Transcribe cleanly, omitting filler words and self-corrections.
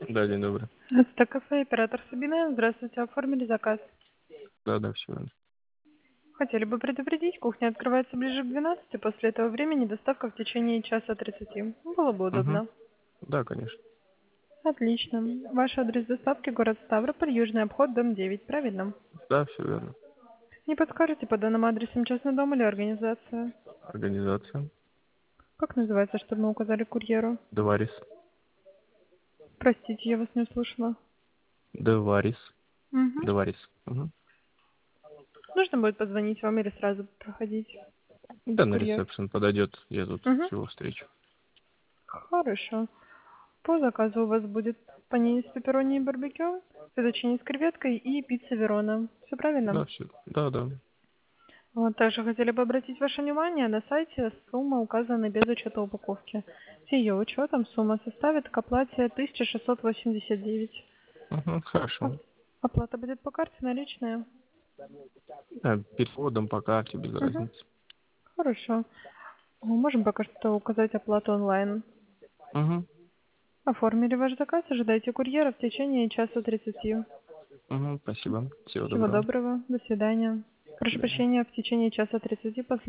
Да, день добрый. Это кафе, оператор Сабина. Здравствуйте, оформили заказ. Да, все верно. Хотели бы предупредить, кухня открывается ближе к 12, после этого времени доставка в течение часа 30. Было бы Мгм. удобно. Да, конечно. Отлично. Ваш адрес доставки город Ставрополь, Южный обход, дом 9, правильно? Да, все верно. Не подскажете по данным адресам частный дом или организация? Организация. Как называется, чтобы мы указали курьеру? Деварис. Простите, я вас не услышала. Деварис. Угу. Деварис. Мгм. Нужно будет позвонить вам или сразу проходить Да, на курьер? ресепшн подойдет. Я тут Угу. всего встречу. Хорошо. По заказу у вас будет панини с пепперони и барбекю, фетучини с креветкой и пицца Верона. Все правильно? Да, все. Да, да. Вот, также хотели бы обратить ваше внимание, на сайте сумма указана без учета упаковки. С ее учетом сумма составит к оплате 1689. Мгм, хорошо. Оплата будет по карте наличная. Да, переводом по карте, без Угу. разницы. Хорошо. Мы можем пока что указать оплату онлайн. Угу. Оформили ваш заказ, ожидайте курьера в течение часа 30. Угу, спасибо. Всего Всего доброго. доброго, до свидания. До Прошу свидания. прощения, в течение часа 30 после